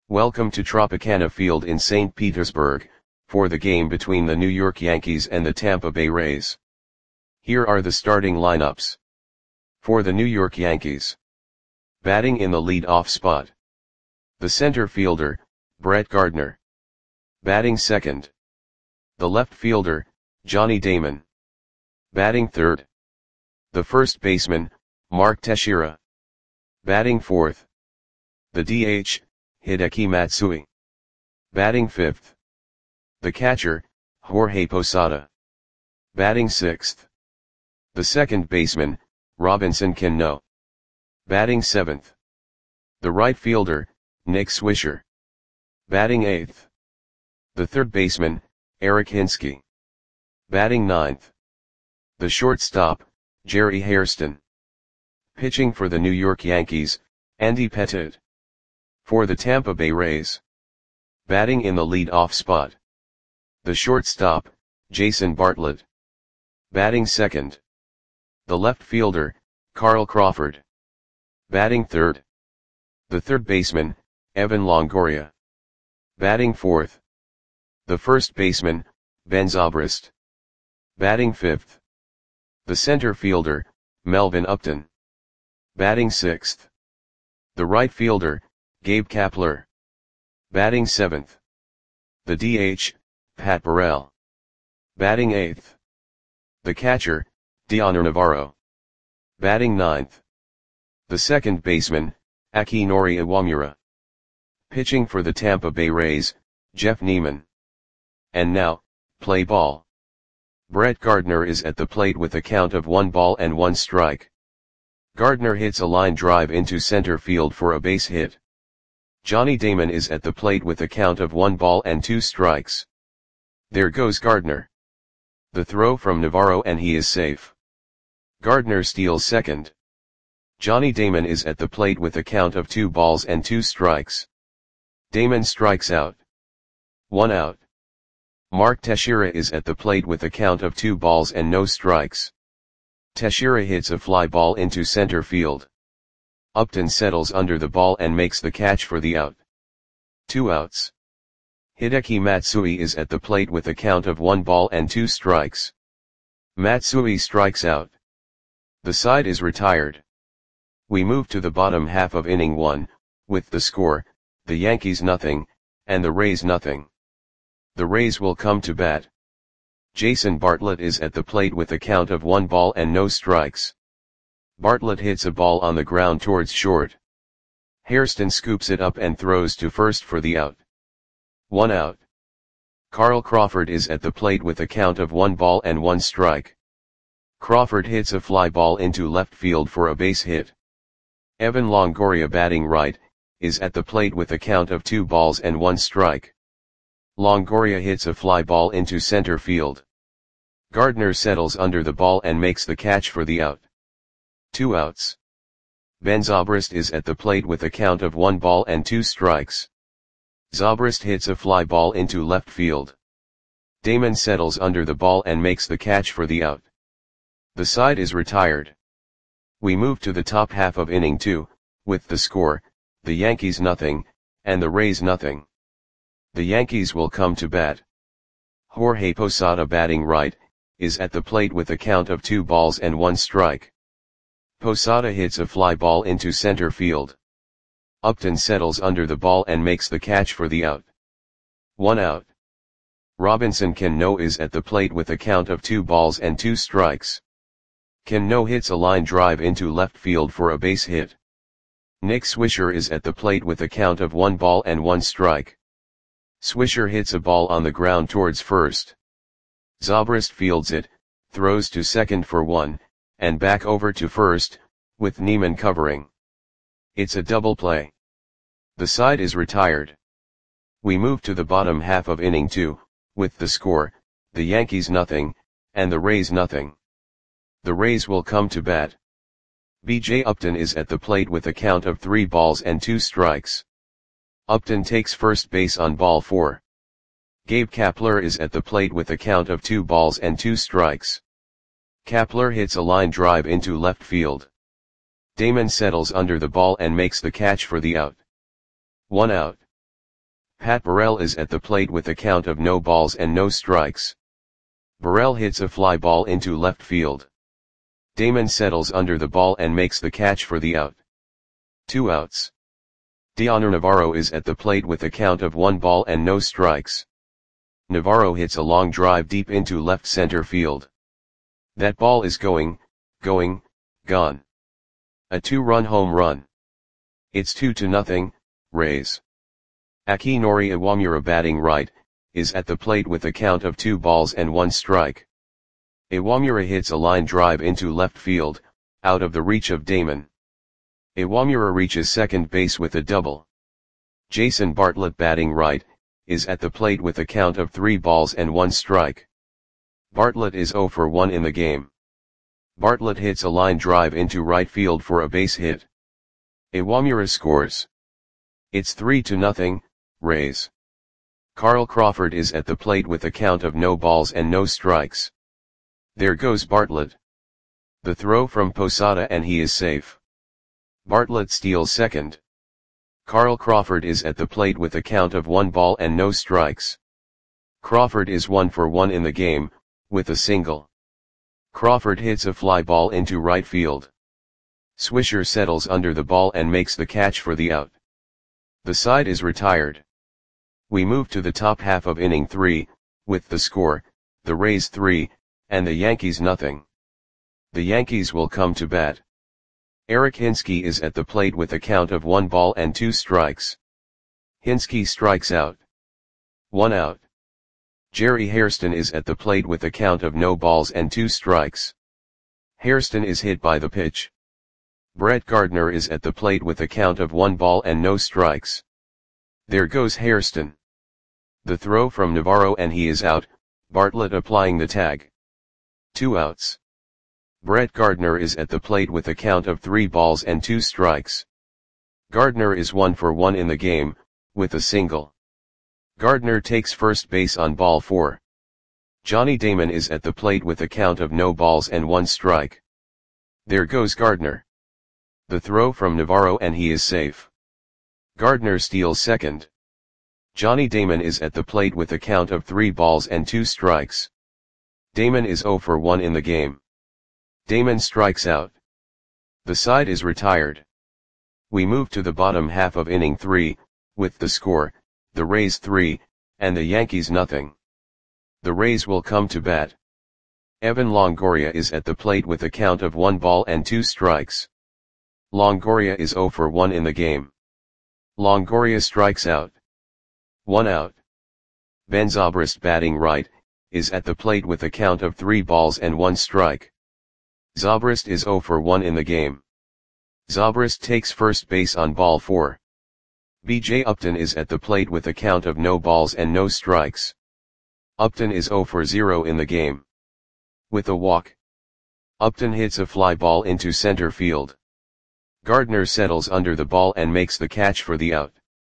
Welcome to Tropicana Field in St. Petersburg, for the game between the New York Yankees and the Tampa Bay Rays. Here are the starting lineups. For the New York Yankees. Batting in the lead-off spot. The center fielder, Brett Gardner. Batting second. The left fielder, Johnny Damon. Batting third. The first baseman, Mark Teixeira. Batting fourth. The DH, Hideki Matsui. Batting fifth. The catcher, Jorge Posada. Batting sixth. The second baseman, Robinson Cano. Batting seventh. The right fielder, Nick Swisher. Batting eighth. The third baseman, Eric Hinske. Batting ninth. The shortstop, Jerry Hairston. Pitching for the New York Yankees, Andy Pettitte. For the Tampa Bay Rays. Batting in the lead-off spot. The shortstop, Jason Bartlett. Batting second. The left fielder, Carl Crawford. Batting third. The third baseman, Evan Longoria. Batting fourth. The first baseman, Ben Zobrist. Batting fifth. The center fielder, Melvin Upton. Batting sixth. The right fielder, Gabe Kapler. Batting seventh. The DH, Pat Burrell. Batting eighth. The catcher, Dioner Navarro. Batting ninth. The second baseman, Akinori Iwamura. Pitching for the Tampa Bay Rays, Jeff Neiman. And now, play ball. Brett Gardner is at the plate with a count of 1 strike. Gardner hits a line drive into center field for a base hit. Johnny Damon is at the plate with a count of 2 strikes. There goes Gardner. The throw from Navarro and he is safe. Gardner steals second. Johnny Damon is at the plate with a count of 2 strikes. Damon strikes out. 1 out. Mark Teixeira is at the plate with a count of 2 balls and no strikes. Teixeira hits a fly ball into center field. Upton settles under the ball and makes the catch for the out. 2 outs. Hideki Matsui is at the plate with a count of 1 strikes. Matsui strikes out. The side is retired. We move to the bottom half of inning 1, with the score, the Yankees nothing, and the Rays nothing. The Rays will come to bat. Jason Bartlett is at the plate with a count of 1 ball and no strikes. Bartlett hits a ball on the ground towards short. Hairston scoops it up and throws to first for the out. 1 out. Carl Crawford is at the plate with a count of 1 ball and 1 strike. Crawford hits a fly ball into left field for a base hit. Evan Longoria, batting right, is at the plate with a count of 2 balls and 1 strike. Longoria hits a fly ball into center field. Gardner settles under the ball and makes the catch for the out. 2 outs. Ben Zobrist is at the plate with a count of 1 ball and 2 strikes. Zobrist hits a fly ball into left field. Damon settles under the ball and makes the catch for the out. The side is retired. We move to the top half of inning 2, with the score, the Yankees nothing, and the Rays nothing. The Yankees will come to bat. Jorge Posada, batting right, is at the plate with a count of 2 balls and 1 strike. Posada hits a fly ball into center field. Upton settles under the ball and makes the catch for the out. 1 out. Robinson Cano is at the plate with a count of 2 balls and 2 strikes. Cano hits a line drive into left field for a base hit. Nick Swisher is at the plate with a count of 1 ball and 1 strike. Swisher hits a ball on the ground towards first. Zobrist fields it, throws to second for 1, and back over to first, with Neiman covering. It's a double play. The side is retired. We move to the bottom half of inning 2, with the score, the Yankees nothing, and the Rays nothing. The Rays will come to bat. B.J. Upton is at the plate with a count of 3 balls and 2 strikes. Upton takes first base on ball 4. Gabe Kapler is at the plate with a count of 2 balls and 2 strikes. Kapler hits a line drive into left field. Damon settles under the ball and makes the catch for the out. 1 out. Pat Burrell is at the plate with a count of no balls and no strikes. Burrell hits a fly ball into left field. Damon settles under the ball and makes the catch for the out. 2 outs. Dioner Navarro is at the plate with a count of 1 ball and no strikes. Navarro hits a long drive deep into left center field. That ball is gone. A 2-run home run. It's 2-0, Rays. Akinori Iwamura batting right, is at the plate with a count of 2 balls and 1 strike. Iwamura hits a line drive into left field, out of the reach of Damon. Iwamura reaches second base with a double. Jason Bartlett batting right, is at the plate with a count of 3 balls and 1 strike. Bartlett is 0 for 1 in the game. Bartlett hits a line drive into right field for a base hit. Iwamura scores. It's 3-0, Rays. Carl Crawford is at the plate with a count of no balls and no strikes. There goes Bartlett. The throw from Posada and he is safe. Bartlett steals second. Carl Crawford is at the plate with a count of 1 ball and no strikes. Crawford is 1 for 1 in the game, with a single. Crawford hits a fly ball into right field. Swisher settles under the ball and makes the catch for the out. The side is retired. We move to the top half of inning 3, with the score, the Rays 3, and the Yankees nothing. The Yankees will come to bat. Eric Hinske is at the plate with a count of 1 ball and 2 strikes. Hinske strikes out. 1 out. Jerry Hairston is at the plate with a count of no balls and 2 strikes. Hairston is hit by the pitch. Brett Gardner is at the plate with a count of 1 ball and no strikes. There goes Hairston. The throw from Navarro and he is out, Bartlett applying the tag. 2 outs. Brett Gardner is at the plate with a count of 3 balls and 2 strikes. Gardner is 1 for 1 in the game, with a single. Gardner takes first base on ball 4. Johnny Damon is at the plate with a count of no balls and 1 strike. There goes Gardner. The throw from Navarro and he is safe. Gardner steals second. Johnny Damon is at the plate with a count of 3 balls and 2 strikes. Damon is 0 for 1 in the game. Damon strikes out. The side is retired. We move to the bottom half of inning 3, with the score, the Rays 3, and the Yankees nothing. The Rays will come to bat. Evan Longoria is at the plate with a count of 1 ball and 2 strikes. Longoria is 0 for 1 in the game. Longoria strikes out. 1 out. Ben Zobrist batting right, is at the plate with a count of 3 balls and 1 strike. Zobrist is 0 for 1 in the game. Zobrist takes first base on ball 4. B.J. Upton is at the plate with a count of no balls and no strikes. Upton is 0 for 0 in the game. With a walk. Upton hits a fly ball into center field. Gardner settles under the ball and makes the catch for the out.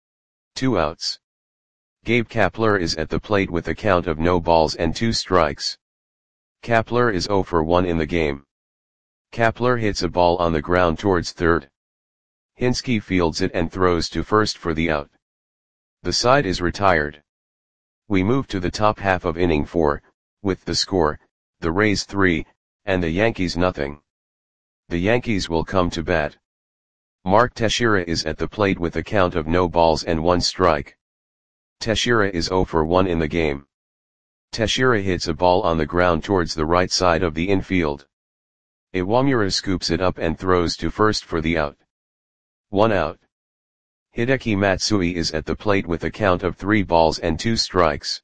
2 outs. Gabe Kapler is at the plate with a count of no balls and 2 strikes. Kapler is 0 for 1 in the game. Kapler hits a ball on the ground towards third. Hinske fields it and throws to first for the out. The side is retired. We move to the top half of inning 4, with the score, the Rays 3, and the Yankees nothing. The Yankees will come to bat. Mark Teixeira is at the plate with a count of no balls and 1 strike. Teixeira is 0 for 1 in the game. Teixeira hits a ball on the ground towards the right side of the infield. Iwamura scoops it up and throws to first for the out. 1 out. Hideki Matsui is at the plate with a count of 3 balls and 2 strikes.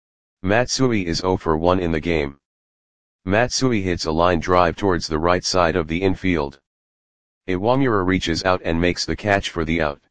Matsui is 0 for 1 in the game. Matsui hits a line drive towards the right side of the infield. Iwamura reaches out and makes the catch for the out.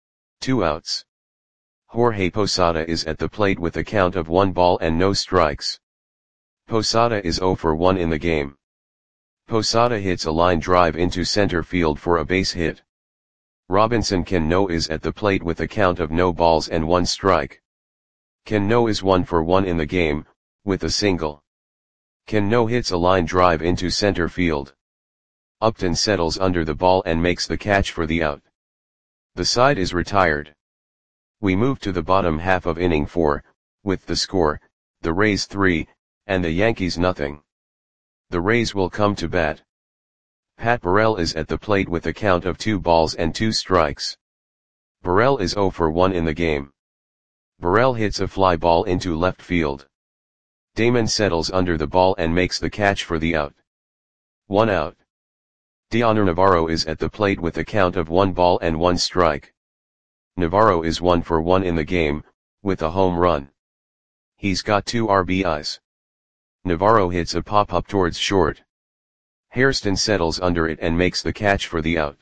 2 outs. Jorge Posada is at the plate with a count of 1 ball and no strikes. Posada is 0 for 1 in the game. Posada hits a line drive into center field for a base hit. Robinson Cano is at the plate with a count of no balls and 1 strike. Cano is 1 for 1 in the game, with a single. Cano hits a line drive into center field. Upton settles under the ball and makes the catch for the out. The side is retired. We move to the bottom half of inning 4, with the score, the Rays 3, and the Yankees nothing. The Rays will come to bat. Pat Burrell is at the plate with a count of 2 balls and 2 strikes. Burrell is 0 for 1 in the game. Burrell hits a fly ball into left field. Damon settles under the ball and makes the catch for the out. 1 out. Dioner Navarro is at the plate with a count of 1 ball and 1 strike. Navarro is 1 for 1 in the game, with a home run. He's got 2 RBIs. Navarro hits a pop-up towards short. Hairston settles under it and makes the catch for the out.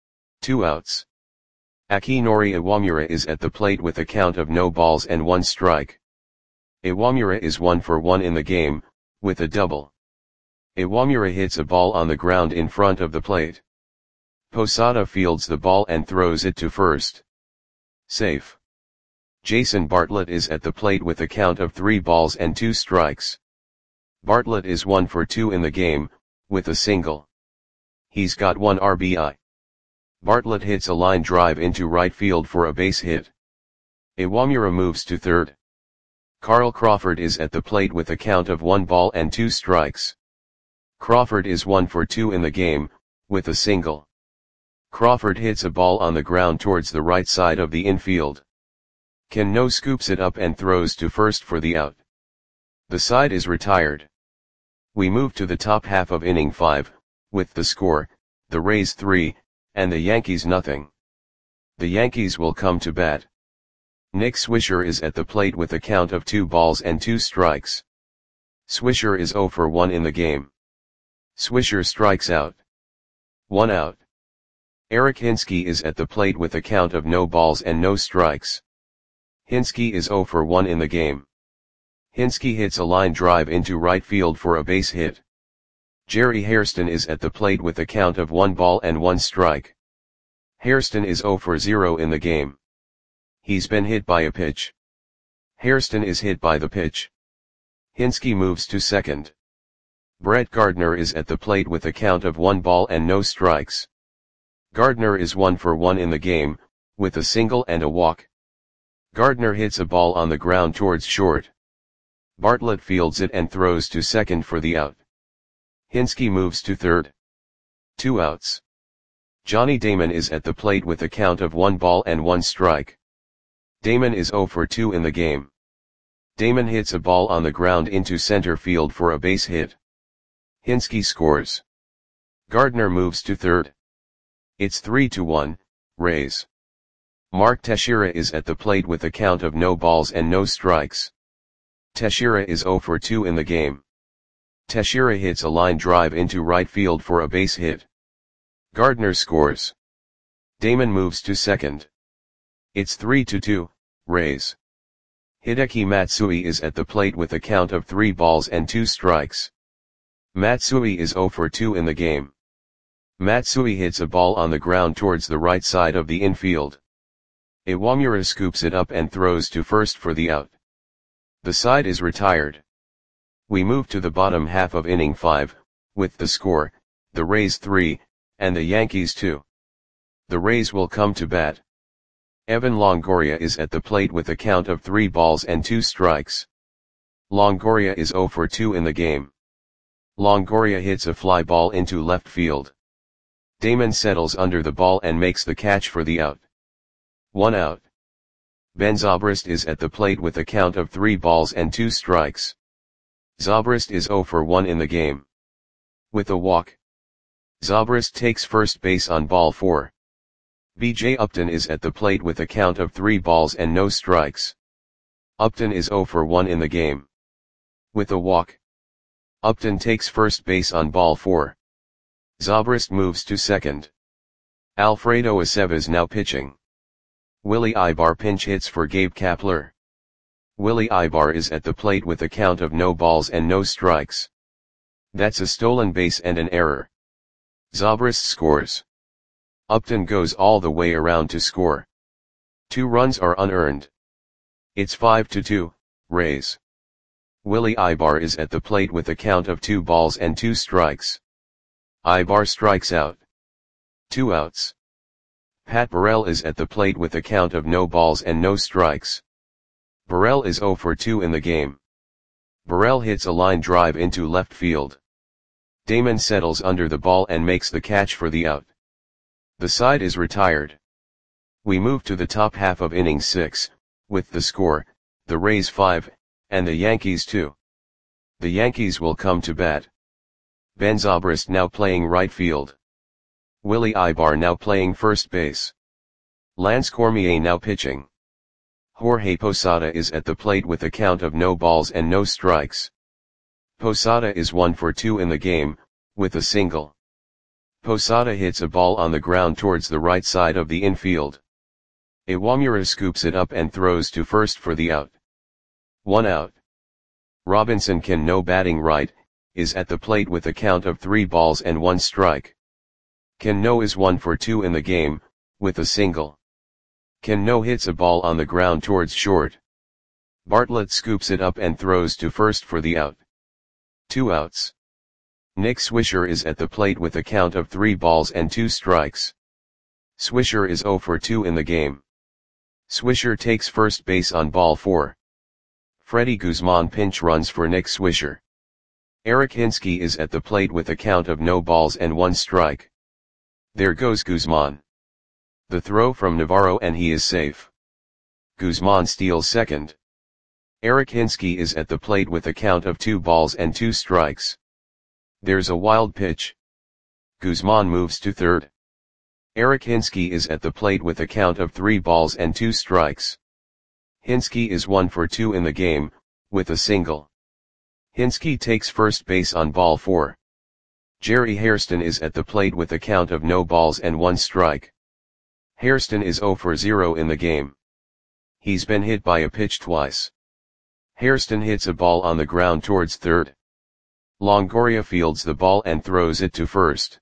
2 outs. Akinori Iwamura is at the plate with a count of no balls and 1 strike. Iwamura is 1 for 1 in the game, with a double. Iwamura hits a ball on the ground in front of the plate. Posada fields the ball and throws it to first. Safe. Jason Bartlett is at the plate with a count of 3 balls and 2 strikes. Bartlett is 1 for 2 in the game, with a single. He's got 1 RBI. Bartlett hits a line drive into right field for a base hit. Iwamura moves to third. Carl Crawford is at the plate with a count of 1 ball and 2 strikes. Crawford is 1 for 2 in the game, with a single. Crawford hits a ball on the ground towards the right side of the infield. Cano scoops it up and throws to first for the out. The side is retired. We move to the top half of inning 5, with the score, the Rays 3, and the Yankees nothing. The Yankees will come to bat. Nick Swisher is at the plate with a count of 2 balls and 2 strikes. Swisher is 0 for 1 in the game. Swisher strikes out. 1 out. Eric Hinske is at the plate with a count of no balls and no strikes. Hinske is 0 for 1 in the game. Hinske hits a line drive into right field for a base hit. Jerry Hairston is at the plate with a count of 1 ball and 1 strike. Hairston is 0 for 0 in the game. He's been hit by a pitch. Hairston is hit by the pitch. Hinske moves to second. Brett Gardner is at the plate with a count of 1 ball and no strikes. Gardner is 1 for 1 in the game, with a single and a walk. Gardner hits a ball on the ground towards short. Bartlett fields it and throws to second for the out. Hinske moves to third. 2 outs. Johnny Damon is at the plate with a count of 1 ball and 1 strike. Damon is 0 for 2 in the game. Damon hits a ball on the ground into center field for a base hit. Hinske scores. Gardner moves to third. It's 3-1, Rays. Mark Teixeira is at the plate with a count of no balls and no strikes. Teixeira is 0 for 2 in the game. Teixeira hits a line drive into right field for a base hit. Gardner scores. Damon moves to second. It's 3-2, Rays. Hideki Matsui is at the plate with a count of 3 balls and 2 strikes. Matsui is 0 for 2 in the game. Matsui hits a ball on the ground towards the right side of the infield. Iwamura scoops it up and throws to first for the out. The side is retired. We move to the bottom half of inning 5, with the score, the Rays 3, and the Yankees 2. The Rays will come to bat. Evan Longoria is at the plate with a count of 3 balls and 2 strikes. Longoria is 0 for 2 in the game. Longoria hits a fly ball into left field. Damon settles under the ball and makes the catch for the out. 1 out. Ben Zobrist is at the plate with a count of 3 balls and 2 strikes. Zobrist is 0 for 1 in the game. With a walk. Zobrist takes first base on ball 4. B.J. Upton is at the plate with a count of 3 balls and no strikes. Upton is 0 for 1 in the game. With a walk. Upton takes first base on ball 4. Zobrist moves to second. Alfredo Aceves now pitching. Willie Ibar pinch hits for Gabe Kapler. Willie Ibar is at the plate with a count of no balls and no strikes. That's a stolen base and an error. Zobrist scores. Upton goes all the way around to score. 2 runs are unearned. It's 5-2, Rays. Willie Ibar is at the plate with a count of 2 balls and 2 strikes. Ibar strikes out. 2 outs. Pat Burrell is at the plate with a count of no balls and no strikes. Burrell is 0 for 2 in the game. Burrell hits a line drive into left field. Damon settles under the ball and makes the catch for the out. The side is retired. We move to the top half of inning 6, with the score, the Rays 5, and the Yankees 2. The Yankees will come to bat. Ben Zobrist now playing right field. Willie Ibar now playing first base. Lance Cormier now pitching. Jorge Posada is at the plate with a count of no balls and no strikes. Posada is 1 for 2 in the game, with a single. Posada hits a ball on the ground towards the right side of the infield. Iwamura scoops it up and throws to first for the out. 1 out. Robinson Cano batting right, is at the plate with a count of 3 balls and 1 strike. Cano is 1 for 2 in the game, with a single. Cano hits a ball on the ground towards short. Bartlett scoops it up and throws to first for the out. 2 outs. Nick Swisher is at the plate with a count of 3 balls and 2 strikes. Swisher is 0 for 2 in the game. Swisher takes first base on ball 4. Freddie Guzman pinch runs for Nick Swisher. Eric Hinske is at the plate with a count of no balls and 1 strike. There goes Guzman. The throw from Navarro and he is safe. Guzman steals second. Eric Hinske is at the plate with a count of 2 balls and 2 strikes. There's a wild pitch. Guzman moves to third. Eric Hinske is at the plate with a count of 3 balls and 2 strikes. Hinske is 1 for 2 in the game, with a single. Hinske takes first base on ball 4. Jerry Hairston is at the plate with a count of no balls and 1 strike. Hairston is 0 for 0 in the game. He's been hit by a pitch twice. Hairston hits a ball on the ground towards third. Longoria fields the ball and throws it to first.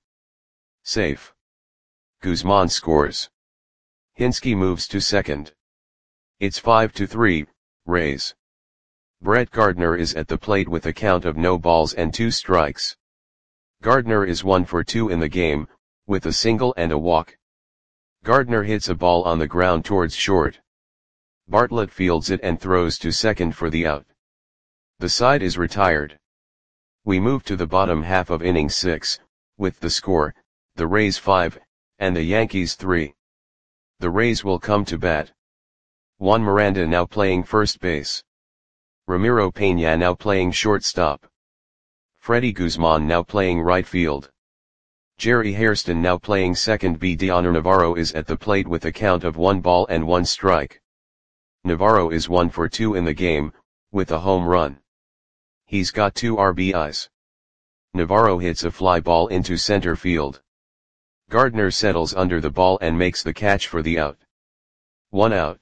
Safe. Guzman scores. Hinske moves to second. It's 5-3, Rays. Brett Gardner is at the plate with a count of no balls and 2 strikes. Gardner is 1 for 2 in the game, with a single and a walk. Gardner hits a ball on the ground towards short. Bartlett fields it and throws to second for the out. The side is retired. We move to the bottom half of inning 6, with the score, the Rays 5, and the Yankees 3. The Rays will come to bat. Juan Miranda now playing first base. Ramiro Peña now playing shortstop. Freddie Guzman now playing right field. Jerry Hairston now playing second. Dioner Navarro is at the plate with a count of 1 ball and 1 strike. Navarro is 1 for 2 in the game, with a home run. He's got 2 RBIs. Navarro hits a fly ball into center field. Gardner settles under the ball and makes the catch for the out. 1 out.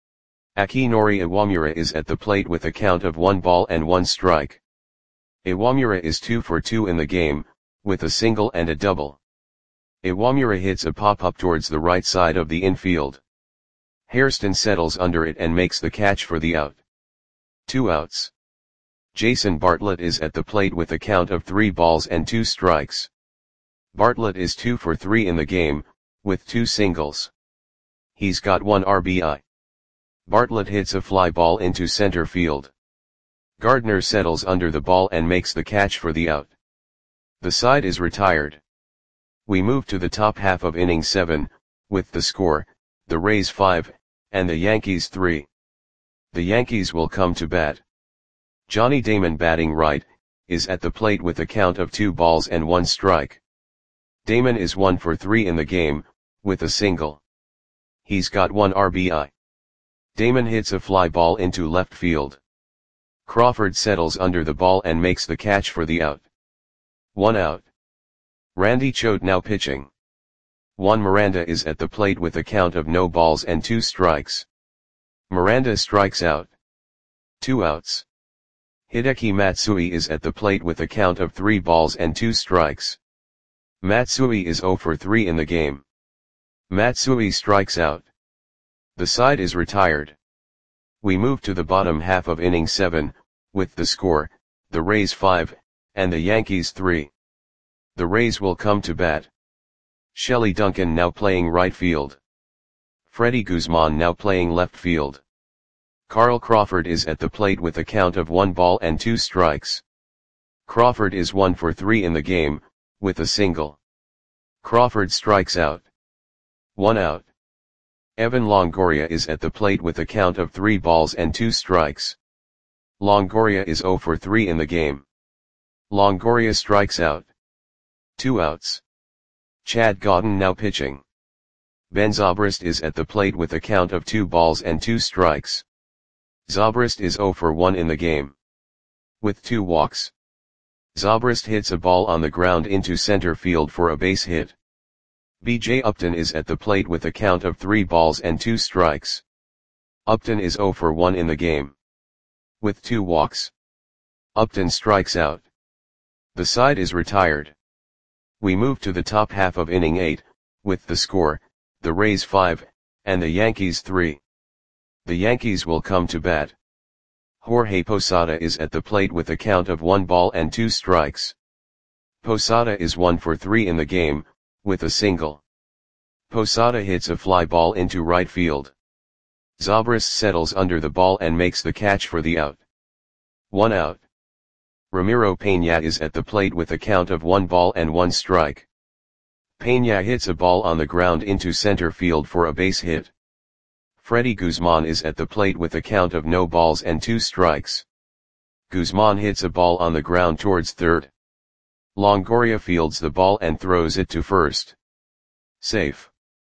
Akinori Iwamura is at the plate with a count of 1 ball and 1 strike. Iwamura is 2 for 2 in the game, with a single and a double. Iwamura hits a pop-up towards the right side of the infield. Hairston settles under it and makes the catch for the out. 2 outs. Jason Bartlett is at the plate with a count of 3 balls and 2 strikes. Bartlett is 2 for 3 in the game, with 2 singles. He's got 1 RBI. Bartlett hits a fly ball into center field. Gardner settles under the ball and makes the catch for the out. The side is retired. We move to the top half of inning 7, with the score, the Rays 5, and the Yankees 3. The Yankees will come to bat. Johnny Damon batting right, is at the plate with a count of 2 balls and 1 strike. Damon is 1 for 3 in the game, with a single. He's got 1 RBI. Damon hits a fly ball into left field. Crawford settles under the ball and makes the catch for the out. 1 out. Randy Choate now pitching. Juan Miranda is at the plate with a count of no balls and 2 strikes. Miranda strikes out. 2 outs. Hideki Matsui is at the plate with a count of 3 balls and 2 strikes. Matsui is 0 for 3 in the game. Matsui strikes out. The side is retired. We move to the bottom half of inning 7, with the score, the Rays 5, and the Yankees 3. The Rays will come to bat. Shelley Duncan now playing right field. Freddie Guzman now playing left field. Carl Crawford is at the plate with a count of 1 ball and 2 strikes. Crawford is 1 for 3 in the game, with a single. Crawford strikes out. 1 out. Evan Longoria is at the plate with a count of 3 balls and 2 strikes. Longoria is 0 for 3 in the game. Longoria strikes out. 2 outs. Chad Gaudin now pitching. Ben Zobrist is at the plate with a count of 2 balls and 2 strikes. Zobrist is 0 for 1 in the game. With 2 walks. Zobrist hits a ball on the ground into center field for a base hit. B.J. Upton is at the plate with a count of 3 balls and 2 strikes. Upton is 0 for 1 in the game. With 2 walks. Upton strikes out. The side is retired. We move to the top half of inning 8, with the score, the Rays 5, and the Yankees 3. The Yankees will come to bat. Jorge Posada is at the plate with a count of 1 ball and 2 strikes. Posada is 1 for 3 in the game, with a single. Posada hits a fly ball into right field. Zobrist settles under the ball and makes the catch for the out. 1 out. Ramiro Peña is at the plate with a count of 1 ball and 1 strike. Peña hits a ball on the ground into center field for a base hit. Freddie Guzman is at the plate with a count of no balls and 2 strikes. Guzman hits a ball on the ground towards third. Longoria fields the ball and throws it to first. Safe.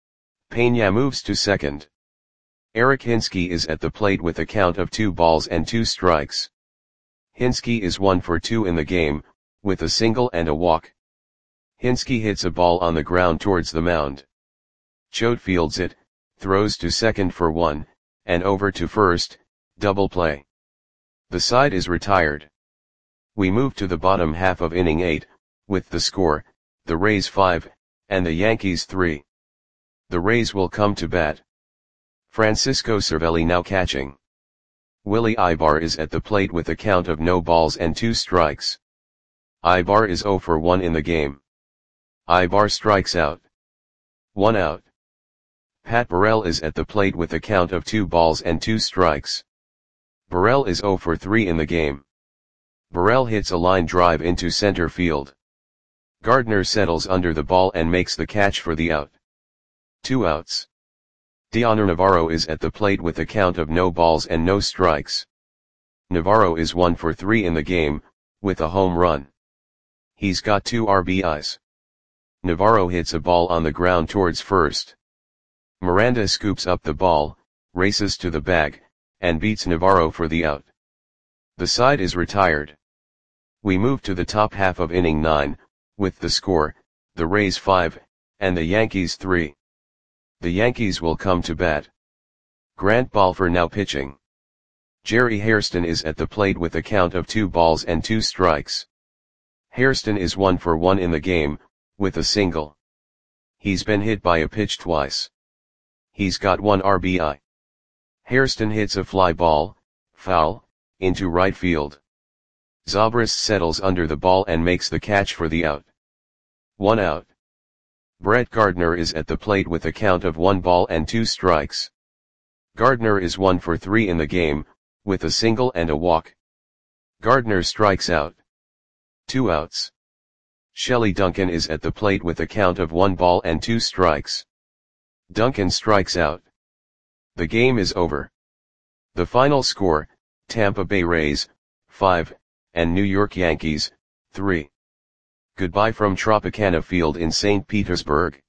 Peña moves to second. Eric Hinske is at the plate with a count of 2 balls and 2 strikes. Hinske is 1 for 2 in the game, with a single and a walk. Hinske hits a ball on the ground towards the mound. Choate fields it, throws to second for 1, and over to first, double play. The side is retired. We move to the bottom half of inning 8, with the score, the Rays 5, and the Yankees 3. The Rays will come to bat. Francisco Cervelli now catching. Willie Ibar is at the plate with a count of no balls and 2 strikes. Ibar is 0 for 1 in the game. Ibar strikes out. 1 out. Pat Burrell is at the plate with a count of 2 balls and 2 strikes. Burrell is 0 for 3 in the game. Burrell hits a line drive into center field. Gardner settles under the ball and makes the catch for the out. 2 outs. Dioner Navarro is at the plate with a count of no balls and no strikes. Navarro is 1 for 3 in the game, with a home run. He's got 2 RBIs. Navarro hits a ball on the ground towards first. Miranda scoops up the ball, races to the bag, and beats Navarro for the out. The side is retired. We move to the top half of inning 9, with the score, the Rays 5, and the Yankees 3. The Yankees will come to bat. Grant Balfour now pitching. Jerry Hairston is at the plate with a count of 2 balls and 2 strikes. Hairston is 1 for 1 in the game, with a single. He's been hit by a pitch twice. He's got 1 RBI. Hairston hits a fly ball, foul, into right field. Zobrist settles under the ball and makes the catch for the out. 1 out. Brett Gardner is at the plate with a count of 1 ball and 2 strikes. Gardner is 1 for 3 in the game, with a single and a walk. Gardner strikes out. 2 outs. Shelley Duncan is at the plate with a count of 1 ball and 2 strikes. Duncan strikes out. The game is over. The final score, Tampa Bay Rays, 5, and New York Yankees, 3. Goodbye from Tropicana Field in St. Petersburg.